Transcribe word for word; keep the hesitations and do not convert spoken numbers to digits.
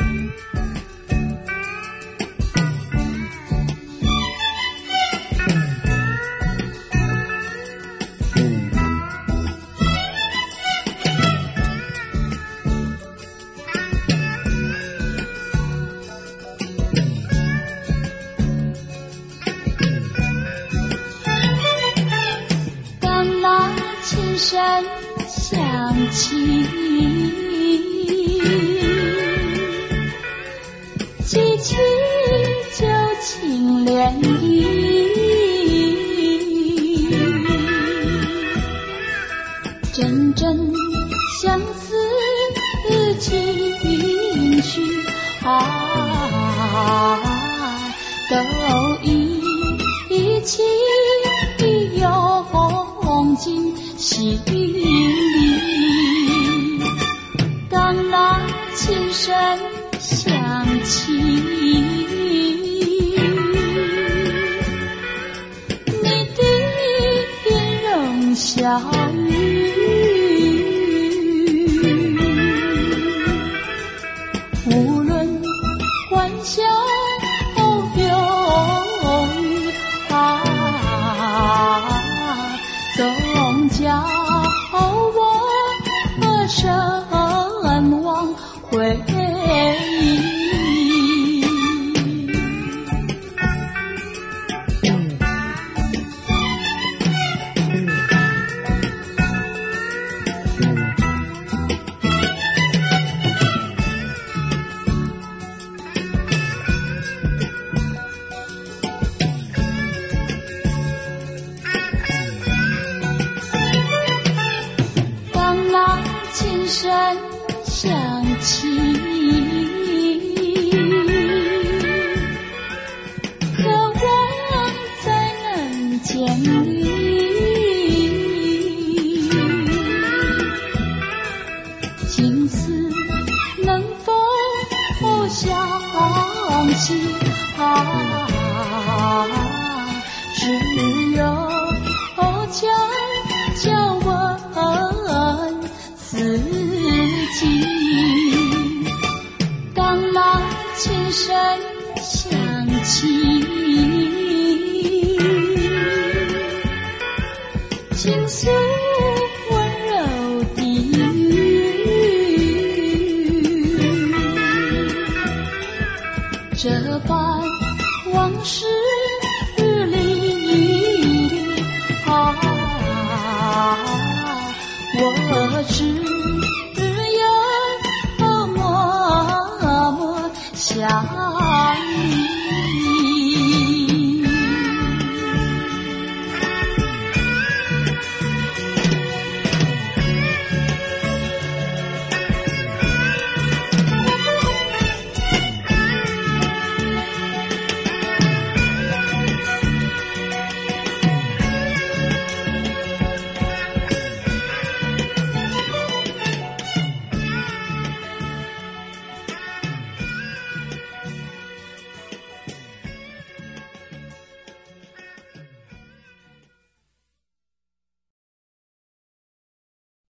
琴声响起，激起旧情涟漪，阵阵相思情绪啊，都一起涌进心里。当那琴声响起，你的音容笑语，无论欢笑忧郁啊，总叫我神往回忆。当那琴声响起，渴望再能见你，情思能否相惜啊，只有将叫问自己。当那琴声响起，倾诉温柔的语，这般往事里啊，我只有默默想。